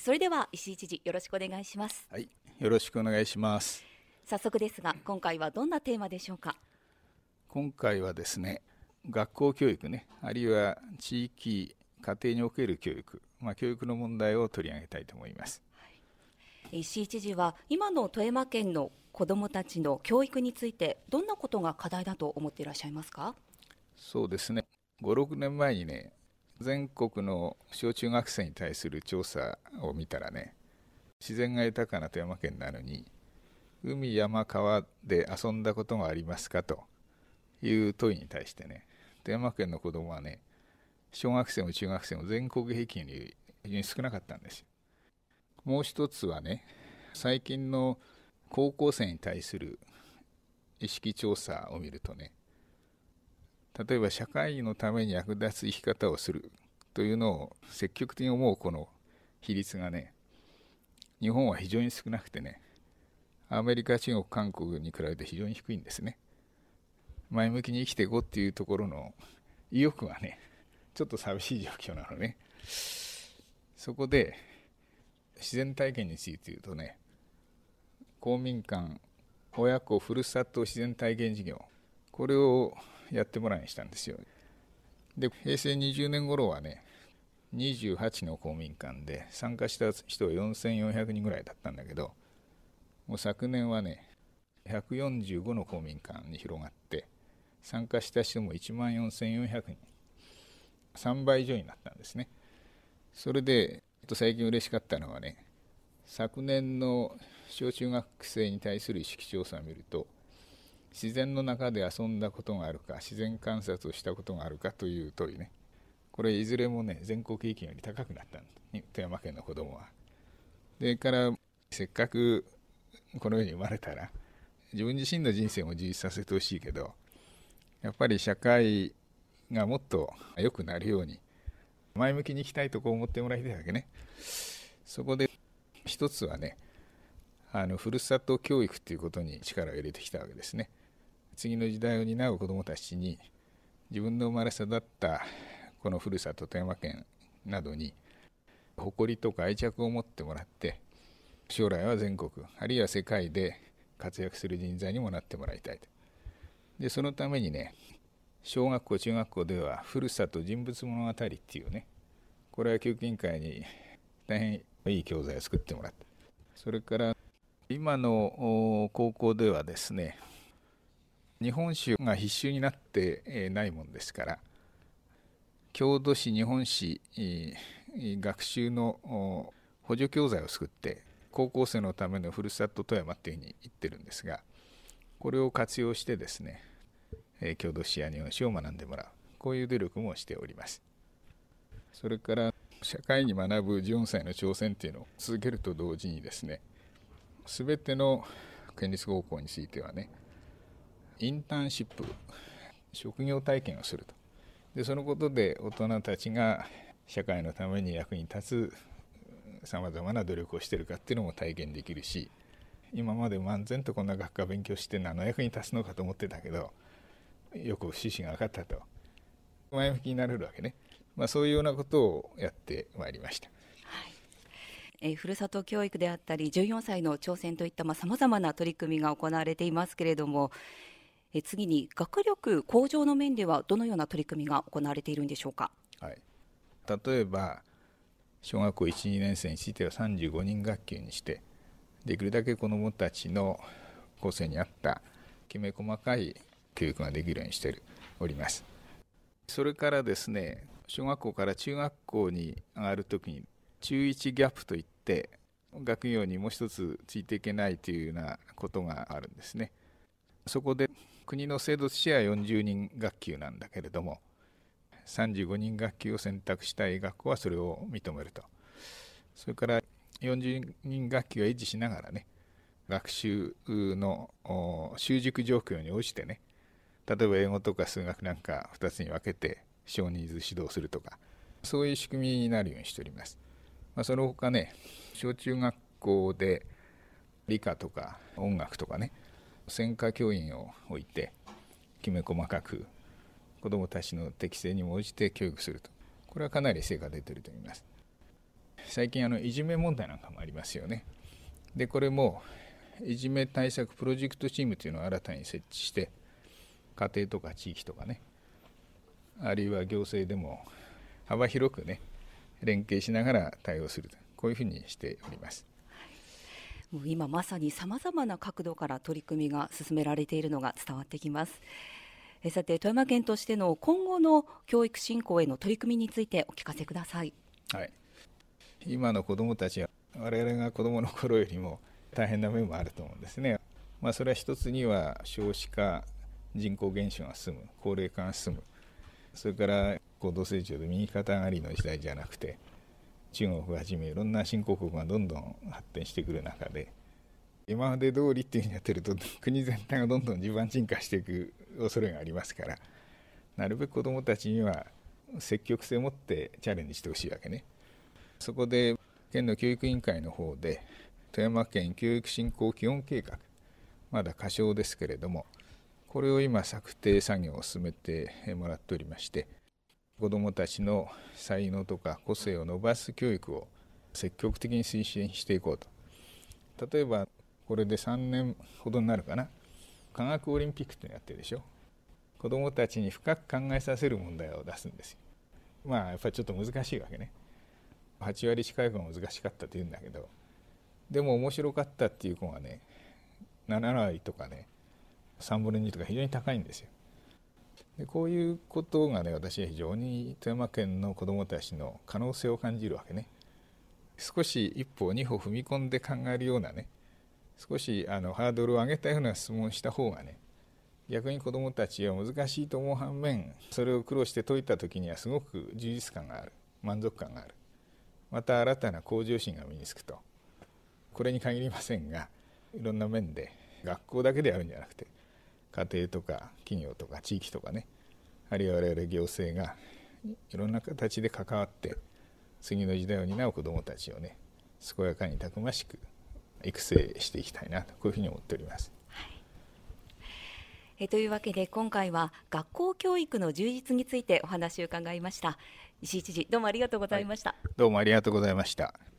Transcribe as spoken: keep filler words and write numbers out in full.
それでは石井知事、よろしくお願いします。 はい、よろしくお願いします。 早速ですが、今回はどんなテーマでしょうか。 今回はですね、学校教育ね、あるいは地域家庭における教育、まあ、教育の問題を取り上げたいと思います。 はい、石井知事は今の富山県の子どもたちの教育についてどんなことが課題だと思っていらっしゃいますか。 そうですね、ご、ろくねんまえにね、全国の小中学生に対する調査を見たらね、自然が豊かな富山県なのに海山川で遊んだことがありますかという問いに対してね、富山県の子どもはね、小学生も中学生も全国平均より非常に少なかったんですよ。もう一つはね、最近の高校生に対する意識調査を見るとね、例えば社会のために役立つ生き方をするというのを積極的に思うこの比率がね、日本は非常に少なくてね、アメリカ、中国、韓国に比べて非常に低いんですね。前向きに生きていこうっていうところの意欲がね、ちょっと寂しい状況なのね。そこで自然体験について言うとね、公民館親子ふるさと自然体験事業、これをやってもらいにしたんですよ。で、平成にじゅうねん頃はね、にじゅうはちの公民館で参加した人はよんせんよんひゃくにんぐらいだったんだけど、もう昨年はね、ひゃくよんじゅうごの公民館に広がって、参加した人もいちまんよんせんよんひゃくにん、さんばい以上になったんですね。それで最近嬉しかったのはね、昨年の小中学生に対する意識調査を見ると、自然の中で遊んだことがあるか、自然観察をしたことがあるかという問いね、これいずれもね、全国平均より高くなったんです、富山県の子どもは。でからせっかくこの世に生まれたら自分自身の人生も充実させてほしいけど、やっぱり社会がもっと良くなるように前向きに生きたいとこう思ってもらいたいわけね。そこで一つはね、あのふるさと教育ということに力を入れてきたわけですね。次の時代を担う子どもたちに自分の生まれ育ったこのふるさと富山県などに誇りとか愛着を持ってもらって、将来は全国あるいは世界で活躍する人材にもなってもらいたいと。でそのためにね、小学校中学校ではふるさと人物物語っていうね、これは教育委員会に大変いい教材を作ってもらった。それから今の高校ではですね、日本史が必修になってないもんですから、郷土史日本史学習の補助教材を作って高校生のためのふるさと富山っていうふうに言ってるんですが、これを活用してですね、郷土史や日本史を学んでもらう、こういう努力もしております。それから社会に学ぶじゅうよんさいの挑戦っていうのを続けると同時にですね、すべての県立高校についてはね、インターンシップ、職業体験をすると。でそのことで大人たちが社会のために役に立つさまざまな努力をしているかっていうのも体験できるし、今まで漫然とこんな学科勉強して何の役に立つのかと思ってたけど、よく趣旨が分かったと前向きになれるわけね。まあ、そういうようなことをやってまいりました。 はい、えー、ふるさと教育であったりじゅうよんさいの挑戦といったさまざ、まな取り組みが行われていますけれども、えー、次に学力向上の面ではどのような取り組みが行われているんでしょうか。 はい、例えば小学校いち、にねん生についてはさんじゅうごにん学級にして、できるだけ子どもたちの個性に合ったきめ細かい教育ができるようにしております。それからですね、小学校から中学校に上がるときに中いちギャップといって、学業にもう一つついていけないというようなことがあるんですね。そこで国の制度としてはよんじゅうにん学級なんだけれども、さんじゅうごにん学級を選択したい学校はそれを認めると。それからよんじゅうにん学級を維持しながらね、学習の習熟状況に応じてね、例えば英語とか数学なんかふたつに分けて少人数指導するとか、そういう仕組みになるようにしております。まあ、その他ね、小中学校で理科とか音楽とかね、専科教員を置いてきめ細かく子どもたちの適性にも応じて教育すると、これはかなり成果が出ていると思います。 最近あのいじめ問題なんかもありますよね。でこれもいじめ対策プロジェクトチームというのを新たに設置して、家庭とか地域とかね、あるいは行政でも幅広くね連携しながら対応すると、こういうふうにしております。 もう今まさにさまざまな角度から取り組みが進められているのが伝わってきます。えさて、富山県としての今後の教育振興への取り組みについてお聞かせください。 はい、今の子どもたちは我々が子どもの頃よりも大変な面もあると思うんですね。まあ、それは一つには少子化、人口減少が進む、高齢化が進む、それから高度成長で右肩上がりの時代じゃなくて、中国をはじめいろんな新興国がどんどん発展してくる中で、今まで通りっていうふうにやってると国全体がどんどん地盤沈下していく恐れがありますから、なるべく子どもたちには積極性を持ってチャレンジしてほしいわけね。そこで県の教育委員会の方で富山県教育振興基本計画、まだ仮称ですけれども、これを今策定作業を進めてもらっておりまして、子どもたちの才能とか個性を伸ばす教育を積極的に推進していこうと。例えばこれでさんねんほどになるかな、科学オリンピックってやってるでしょ。子どもたちに深く考えさせる問題を出すんですよ。まあやっぱりちょっと難しいわけね。はちわり近い子が難しかったって言うんだけど、でも面白かったっていう子がねななわりとかねさんぶんのにとか非常に高いんですよ。でこういうことがね、私は非常に富山県の子どもたちの可能性を感じるわけね。少し一歩二歩踏み込んで考えるようなね、少しあのハードルを上げたような質問をした方がね、逆に子どもたちは難しいと思う反面、それを苦労して解いた時にはすごく充実感がある、満足感がある、また新たな向上心が身につくと。これに限りませんが、いろんな面で学校だけでやるんじゃなくて、家庭とか企業とか地域とかね、あるいは我々行政がいろんな形で関わって次の時代を担う子どもたちをね、健やかにたくましく育成していきたいなと、こういうふうに思っております。 はい、えというわけで今回は学校教育の充実についてお話を伺いました。石井知事、どうもありがとうございました。 はい、どうもありがとうございました。